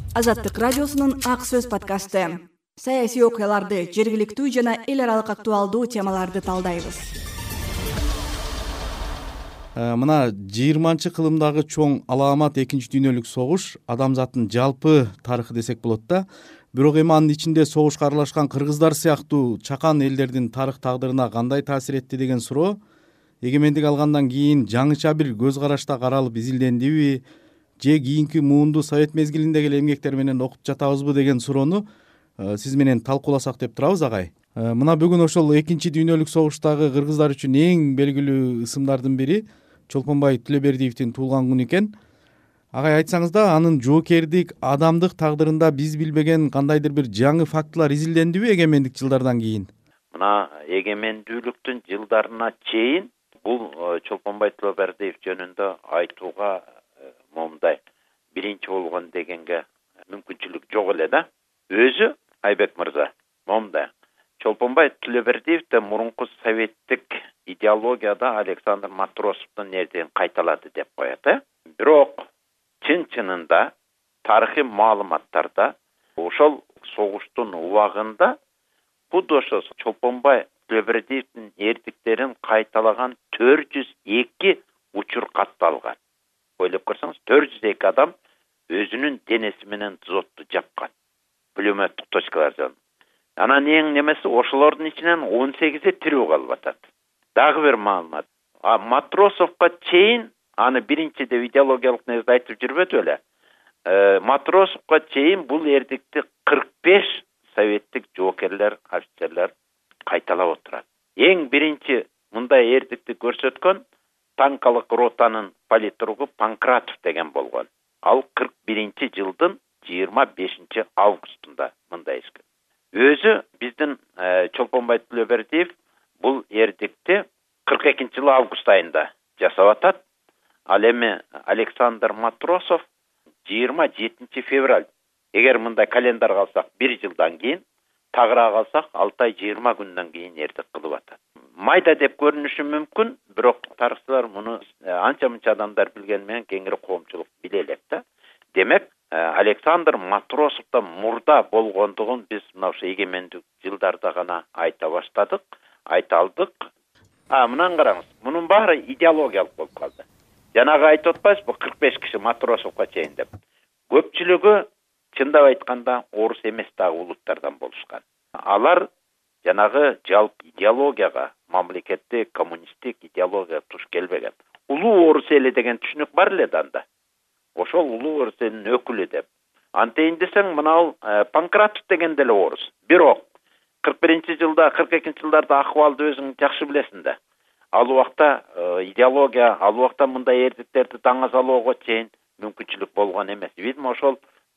Азаттык радиосунун Ак сөз подкасты. Саясий окуяларды, жергиликтүү жана эл аралык актуалдуу темаларды талдайбыз. Мына 20-кылымдагы чоң алаамат Экинчи дүйнөлүк согуш адамзаттын жалпы тарыхы десек болот да. Бирок эми анын ичинде согушка аралашкан кыргыздар сыяктуу чакан элдердин тарых тагдырына кандай таасир этти деген суроо эгемендик алгандан кийин жаңыча бир көз карашта каралып изилдендиби же кийинки муунду совет мезгилиндеги эле эмгектер менен окуп жатабызбы деген суроону сиз менен талкууласак деп турабыз агай. Мына бүгүн ошол Экинчи дүйнөлүк согуштагы кыргыздар үчүн эң белгилүү ысымдардын бири Чолпонбай Тилебердиевдин туулган күнү экен. Агай, айтсаңыз да, анын жоокердик адамдык тагдырында биз билбеген кандайдыр бир жаңы фактылар изилдендиби эгемендик жылдардан кийин? Мына эгемендүүлүктүн жылдарына чейин бул Чолпонбай Тилебердиев жөнүндө айтууга момундай биринчи болгон дегенге мүмкүнчүлүк жок эле да. Өзү Айбек мырза момундай Чолпонбай Тилебердиевде мурунку советтик идеологияда Александр Матросовдун эрдигин кайталады деп коет. Бирок чын-чынында тарыхый маалыматтарда ошол согуштун убагында буд ошо Чолпонбай Тилебердиевдин эрдиктерин кайталаган 402 учур катталган. Ойлоп көрсөңүз, 402 адам өзүнүн денеси менен дзотту жапкан. Пулеметтик точкалар жана. Анан эң немеси ошолордун ичинен 18 тирүү калып атат. Дагы бир маалымат. Матросовго чейин аны биринчи деп идеологиялык негизде айтып жүрбөдү эле. Матросовго чейин бул эрдикти 45 советтик жоокерлер, офицерлер кайталап отурат. Эң биринчи мындай эрдикти көрсөткөн танкалык ротанын политругу Панкратов деген болгон. Ал 41-жылдын 25 августунда мындай эскен. Өзү биздин Чолпонбай Тилебердиев бул эрдикти 42-жылы август айында жасап атат. Ал эми Александр Матросов 27 февраль. Эгер мындай календарга алсак 1 жылдан кийин, тагыраак алсак 6 ай 20 күндөн кийин эрдик кылып атат. Майда деп көрүнүшү мүмкүн, бирок тарыхчылар муну анча-мынча адамдар билгени менен кеңири коомчулук биле элек да. Демек, Александр Матросовдон мурда болгондугун биз мына ошо эгемендик жылдарда гана айта баштадык, айта алдык. Мынаны караңыз, мунун баары идеологиялык болуп калды. Жанагы айтып атпайсызбы, 45 киши Матросовго чейин деп. Көпчүлүгү чындап айтканда орус эмес дагы улуттардан болушкан. Алар жанагы жалпы идеологияга, мамлекеттик коммунисттик идеологияга туш келбеген. Улуу орус эли деген түшүнүк бар эле анда. Ошол улуу орус элинин өкүлү деп. Антейин десең, мына Панкратов деген деле орус. Бирок 41-жылда, 42-жылдарда акыбалды өзүң жакшы билесиң да. Ал убакта идеология, ал убакта мындай эрдиктерди даңазалоого чейин мүмкүнчүлүк болгон эмес. Видимо, ошол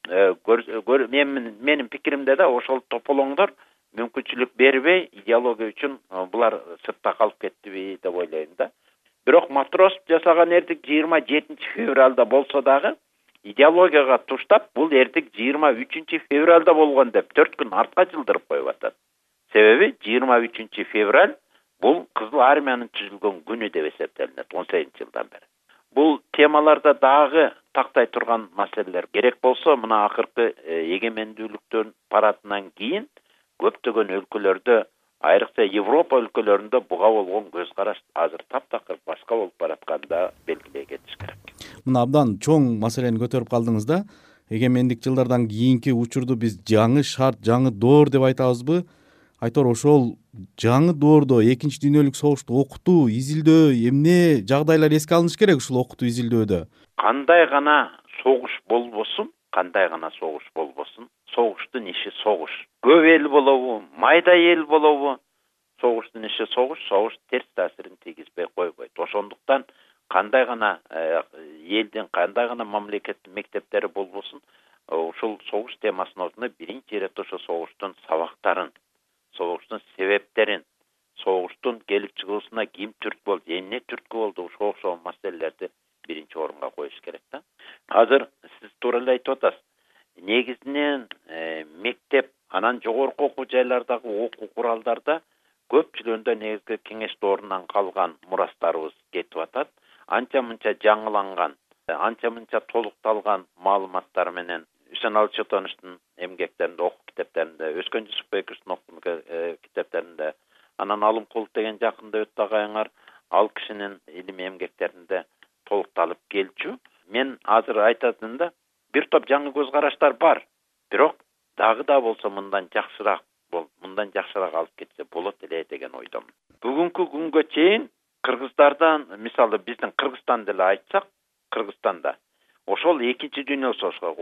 менин пикиримде да ошол тополоңдор мүмкүнчүлүк бербей идеология үчүн булар сыртта калып кеттиби деп ойлойм да. Бирок Матросов жасаган эрдик 27 февралда болсо дагы идеологияга туштап бул эрдик 23 февралда болгон деп 4 күн артка жылдырып коюп атат. Себеби 23 февраль бул Кызыл армиянын түзүлгөн күнү деп эсептелинет 18-жылдан бери. Бул темаларда дагы тактай турган маселелер керек болсо, мына акыркы эгемендүүлүктүн парадынан кийин көптөгөн өлкөлөрдө, айрыкча Европа өлкөлөрүндө буга болгон көз караш азыр таптакыр башка болуп баратканда белгилей кетиш керек. Мына абдан чоң маселени көтөрүп калдыңыз да. Эгемендик жылдардан кийинки учурду биз жаңы шарт, жаңы доор деп айтабызбы? Айтор ошол жаңы доордо Экинчи дүйнөлүк согушту окутуу, изилдөө, эмне жагдайлар эске алыныш керек ушул окутуу изилдөөдө? Кандай гана согуш болбосун, согуштун иши согуш. Көп эл болобу, майда эл болобу, согуштун иши согуш терс таасирин тийгизбей койбойт. Ошондуктан кандай гана элдин, кандай гана мамлекеттин мектептери болбосун, ушул согуш темасынын ордуна биринчи ирет ошо согуштун сабактарын, согуштун себептерин, согуштун келип чыгуусуна ким түрткү болду, эмне түрткү болду, ошол маселелерди биринчи орунга коюш керек да. Азыр сиз туура эле айтып атасыз. Негизинен мектеп, анан жогорку окуу жайлардагы окуу куралдарда көпчүлүгүндө негизги кеңеш доорунан калган мурастарыбыз кетип атат. Анча-мынча жаңыланган, анча-мынча толукталган маалыматтар менен Эмомали Чотоновичтин эмгектеринде, окуу китептеринде, Өскөн Жусупбековичтин окуу китептеринде, анан Алымкулов деген жакында өтүп агайыңар, ал кишинин илимий эмгектеринде толукталып келчү. Мен азыр айтатым да, бир топ жаңы көз караштар бар, бирок дагы да болсо мындан жакшыраак алып кетсе болот эле деген ойдомун. Бүгүнкү күнгө чейин кыргыздардан, мисалы биздин Кыргызстанды эле айтсак, Кыргызстанда ошол 2-чи дүйнөлүк согушка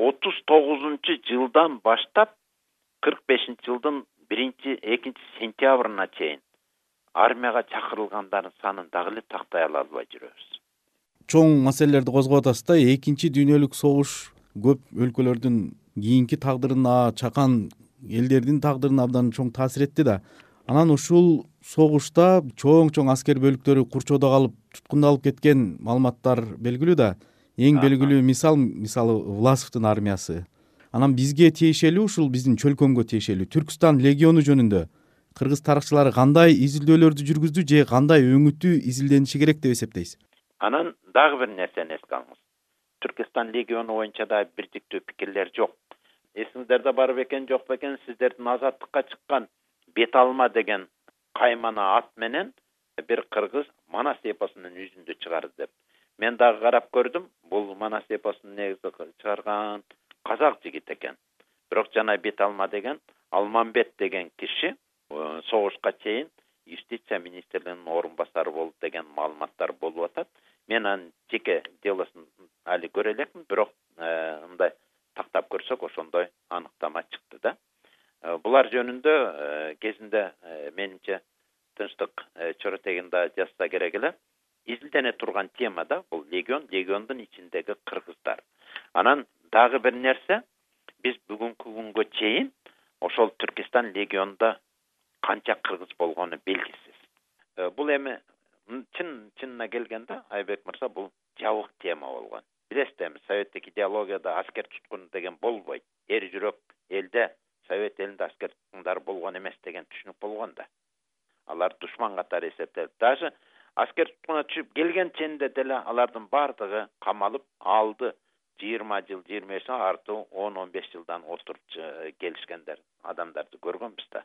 39-жылдан баштап 45-жылдын 1-2 сентябрына чейин армияга чакырылгандардын санын дагы эле тактай албай жүрөбүз. Чоң маселелерди козгоп атасыз да. 2-чи дүйнөлүк согуш көп өлкөлөрдүн кийинки тагдырына, чакан элдердин тагдырына абдан чоң таасир этти да. Анан ушул согушта чоң аскер бөлүктөрү курчоодо калып туткундалып кеткен маалыматтар белгилүү да. Эң белгилүү мисалы Власовдун армиясы. Анан бизге тиешелүү, ушул биздин чөлкөмгө тиешелүү Түркстан легиону жөнүндө кыргыз тарыхчылары кандай изилдөөлөрдү жүргүздү же кандай өңүтүү изилдениши керек деп эсептейсиз? Анан дагы бир нерсени эске алыңыз. Түркстан легиону боюнча да бирдиктүү пикирлер жок. Эсиңиздерде бар бекен, жок бекен, сиздердин азаттыкка чыккан Бет алма деген каймана ат менен бир кыргыз Манас эпосунун үзүндү чыгарды деп. Мен дагы карап көрдүм. Бул Манас эпосун негизи чыгарган казак жигит экен. Бирок жана Бет алма деген Алмамбет деген киши согушка чейин юстиция министрлигинин орун басары болду деген маалыматтар болуп атат. Мен анын жеке делосун али көрө элекмин, бирок мындай тактап көрсөк ошондой аныктама чыкты да. Булар жөнүндө кезинде менимче Тынчтык чоротегинде жазса керек эле. Изилдене турган тема да бул легиондун ичиндеги кыргыздар. Анан дагы бир нерсе, биз бүгүнкү күнгө чейин ошол Түркстан легионунда канча кыргыз болгону белгисиз. Бул эми чынына келгенде Айбек мырза бул жабык тема болгон. Билесиз эми советтик идеологияда аскер туткуну деген болбойт. Эр жүрөк элде, совет элинде аскер туткундар болгон эмес деген түшүнүк болгон да. Алар душман катары эсептелип, даже аскер туткуна түшүп келген ченде деле алардын бардыгы камалып алды. 20 жыл, 25 жыл, артуу 10-15 жылдан отуруп келишкендер адамдарды көргөнбүз да.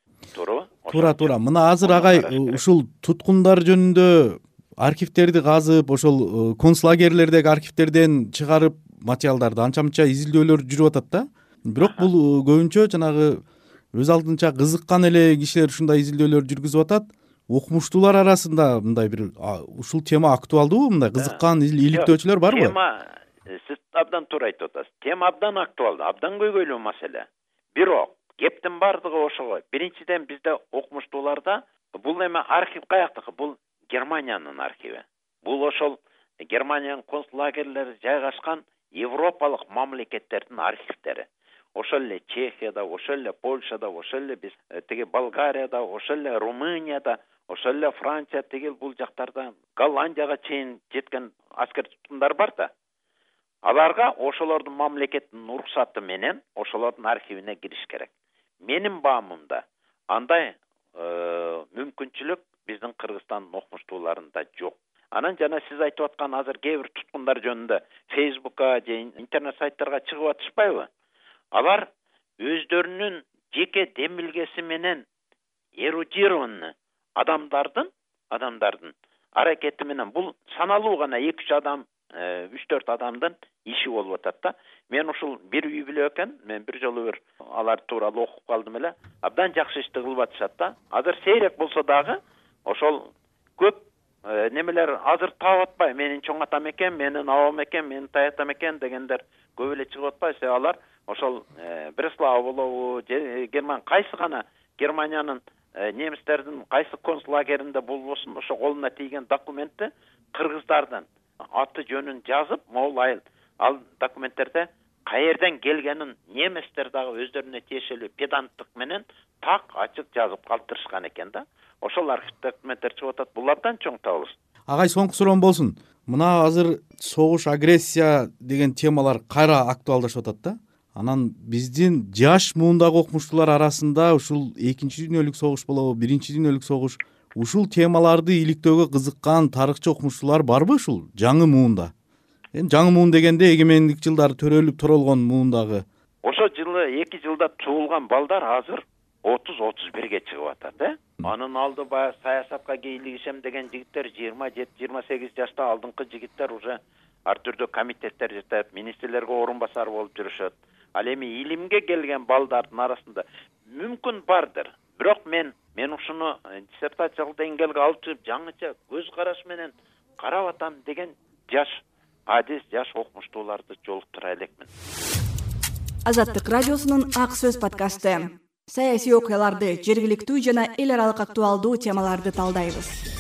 Туура. Мына азыр агай ушул туткундар жөнүндө архивтерди казып, ошол концлагерлердеги архивтерден чыгарып материалдарды анча-мынча изилдөөлөр жүрүп атат да. Бирок бул көбүнчө жанагы өз алдынча кызыккан эле кишилер ушундай изилдөөлөр жүргүзүп атат. Окумуштуулар арасында мындай бир ушул тема актуалдуубу? Мындай кызыккан иликтөөчүлөр барбы? Тема, сиз абдан туура айтып атасыз. Тема абдан актуалдуу, абдан көйгөйлүү маселе. Бирок кептин бардыгы ошого. Биринчиден бизде окумуштууларда бул эме архив каяктыкы? Бул Германиянын архиви. Бул ошол Германиянын концлагерлери жайгашкан европалык мамлекеттердин архивтери. Ошол эле Чехияда, ошол эле Польшада, ошол эле биз тиги Болгарияда, ошол эле Румынияда, ошол эле Франция тигил бул жактарда, Голландияга чейин жеткен аскер туткундар бар да. Аларга ошолордун мамлекеттин уруксаты менен ошолордун архивине кириш керек. Менин баамымда андай мүмкүнчүлүк биздин Кыргызстандын окумуштууларында жок. Анан жана сиз айтып аткан азыр кээ бир туткундар жөнүндө Facebook'ка же интернет сайттарга чыгып атышпайбы? Алар өздөрүнүн жеке демилгеси менен эрудированный адамдардын аракети менен бул саналуу гана 2-3 адам, 3-4 адамдын иши болуп атат да. Мен ушул бир үй биле экен, мен бир жолу бир алар тууралуу окуп калдым эле. Абдан жакшы ишти кылып атышат да. Азыр сейрек болсо дагы ошол көп немелер азыр таап атпай, менин чоң атам экен, менин абам экен, менин таятам экен дегендер көп эле чыгып атпай. Алар ошол Бреслав болобу, Герман кайсы гана Германиянын немистердин кайсы концлагеринде болбосун ошо колуна тийген документти кыргыздардын аты жөнүн жазып, могул ал документтерде каерден келгенин немистер дагы өздөрүнө тиешелүү педанттык менен так ачык жазып калтырышкан экен да. Ошол архив документтер чыгып атат. Бул абдан чоң табылыш. Агай, соңку суроом болсун. Мына азыр согуш, агрессия деген темалар кайра актуалдашып атат да. Анан биздин жаш муундагы окумуштуулар арасында ушул 2-чи дүйнөлүк согуш болобу, 1-чи дүйнөлүк согуш, ушул темаларды иликтөөгө кызыккан тарыхчы окумуштуулар барбы ушул жаңы муунда? Жаңы муун дегенде эгемендик жылдары төрөлүп торолгон муундагы ошол жылы 2 жылда туулган балдар азыр 30-31 чыгып атат. Анын алды баягы саясатка кийлигишем деген жигиттер 27-28 жашта, алдыңкы жигиттер уже ар түрдүү комитеттер жетет, министрлерге орун басар болуп жүрүшөт. Ал эми илимге келген балдардын арасында мүмкүн бардыр. Бирок мен ушуну диссертациялык деңгээлге алып чыгып жаңыча көз караш менен карап атам деген жаш адис, жаш окумуштууларды жолуктура элекмин. Азаттык радиосунун Ак сөз подкасты. Саясий окуяларды, жергиликтүү жана эл аралык актуалдуу темаларды талдайбыз.